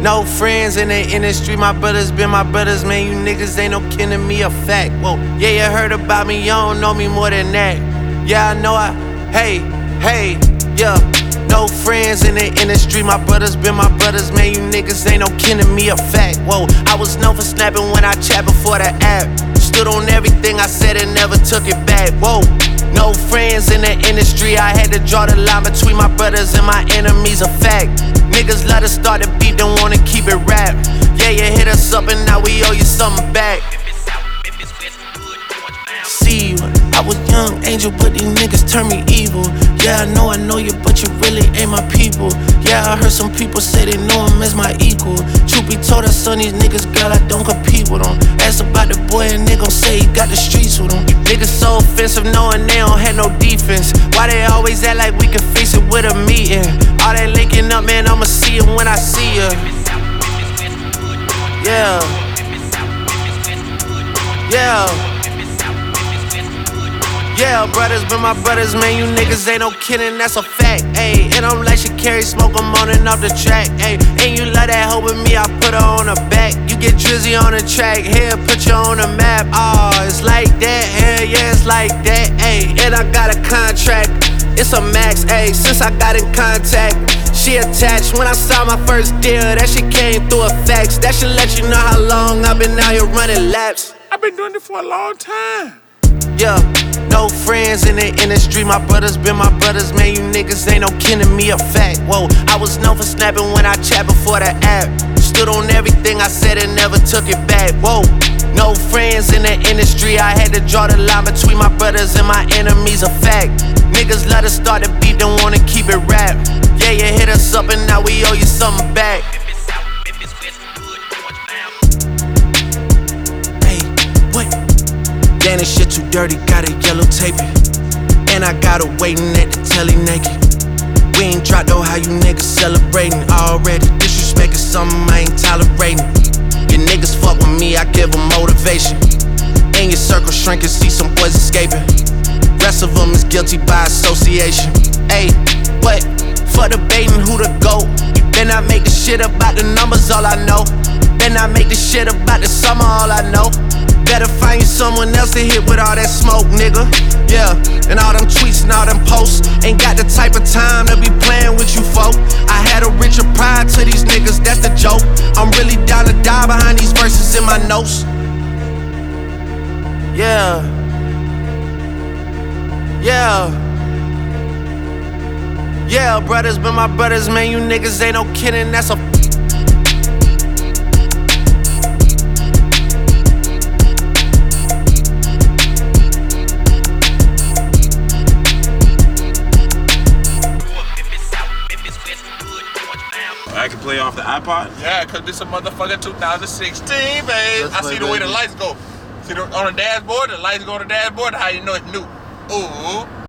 No friends in the industry, my brothers been my brothers, man. You niggas ain't no kin to me, a fact. Whoa, yeah, you heard about me, you don't know me more than that. Yeah, I know hey, yeah. No friends in the industry, my brothers been my brothers, man. You niggas ain't no kin to me, a fact. Whoa, I was known for snapping when I chat before the app. Stood on everything I said and never took it back. Whoa, no friends in the industry, I had to draw the line between my brothers and my enemies, a fact. Niggas let us start the beat, don't wanna keep it rap. Yeah, you hit us up and now we owe you something back. See you, I was young angel, but these niggas turn me evil. Yeah, I know you, but you really ain't my people. Yeah, I heard some people say they know him as my equal. Truth be told, I son these niggas, girl, I don't compete with them. Ask about the boy and they gon' say he got the streets with him. Niggas so offensive knowing they don't have no defense. Why they always act like we can face it with a meeting? All that linking up, man, I'ma see it when I see ya. Yeah. Yeah, brothers been my brothers, man. You niggas ain't no kidding, that's a fact. Ayy, and I'm like Sha'Carri, smoke, I'm on and off the track. Ayy, and you love that hoe with me, I put her on the back. You get Drizzy on the track, here, put you on the map. Oh, it's like that, hell yeah, it's like that. Ayy, and I got a contract, it's a max. Ayy, since I got in contact, she attached. When I saw my first deal, that shit came through a fax. That should let you know how long I've been out here running laps. I've been doing it for a long time. Yeah, no friends in the industry, my brothers been my brothers, man. You niggas ain't no kin to me, a fact. Whoa, I was known for snapping when I chat before the app. Stood on everything I said and never took it back. Whoa, no friends in the industry, I had to draw the line between my brothers and my enemies, a fact. Niggas let us start the beat, don't wanna keep it rap. Yeah, you hit us up and now we owe you something back. Hey, what? Damn, this shit too dirty, gotta yellow tape it. And I got her waiting at the telly naked. We ain't dropped though, how you niggas celebrating already. Disrespect is something I ain't tolerating. Your niggas fuck with me, I give them motivation. In your circle shrinking, see some boys escaping. Rest of them is guilty by association. Ayy, what? For debating who the GOAT. Then I make the shit about the numbers, all I know. Then I make the shit about the summer, all I know. Better find you someone else to hit with all that smoke, nigga. Yeah, and all them tweets and all them posts. Ain't got the type of time to be playing with you folk. I had a richer pride to these niggas, that's the joke. I'm really down to die behind these verses in my notes. Yeah. Yeah, brothers been my brothers, man. You niggas ain't no kidding, that's a I can play off the iPod? Yeah, cause this a motherfucking 2016, babe. I see the way the lights go. See on the dashboard, the lights go on the dashboard, how you know it's new. Ooh.